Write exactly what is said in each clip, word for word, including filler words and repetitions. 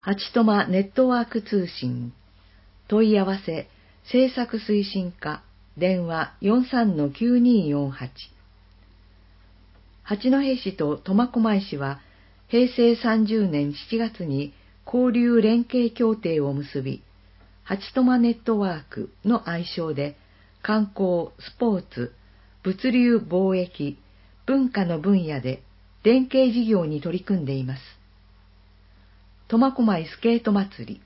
八トマネットワーク通信。問い合わせ、制作推進課、電話 よんさんのきゅうにーよんはち。八戸市と苫小牧市は、へいせいさんじゅうねんしちがつに交流連携協定を結び、八トマネットワークの愛称で、観光、スポーツ、物流貿易、文化の分野で連携事業に取り組んでいます。苫小牧スケート祭り。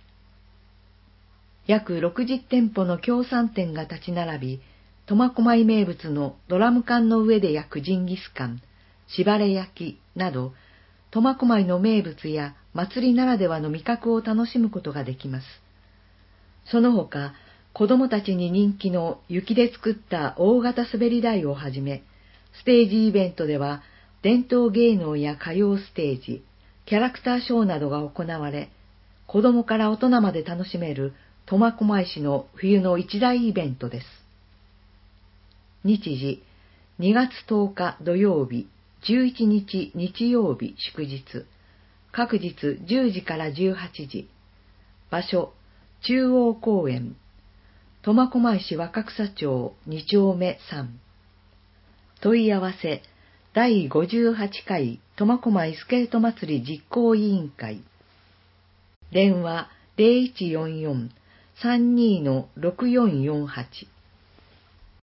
約ろくじゅってんぽの協賛店が立ち並び、苫小牧名物のドラム缶の上で焼くジンギスカン、しばれ焼きなど、苫小牧の名物や祭りならではの味覚を楽しむことができます。その他、子供たちに人気の雪で作った大型滑り台をはじめ、ステージイベントでは伝統芸能や歌謡ステージ、キャラクターショーなどが行われ、子供から大人まで楽しめる苫小牧市の冬の一大イベントです。日時、にがつとおか土曜日、じゅういちにち日曜日祝日、各日じゅうじからじゅうはちじ、場所、中央公園、苫小牧市若草町にちょうめさん。問い合わせ、だいごじゅうはちかい苫小牧スケート祭り実行委員会。電話 ゼロいちよんよん さんにーのろくよんよんはち。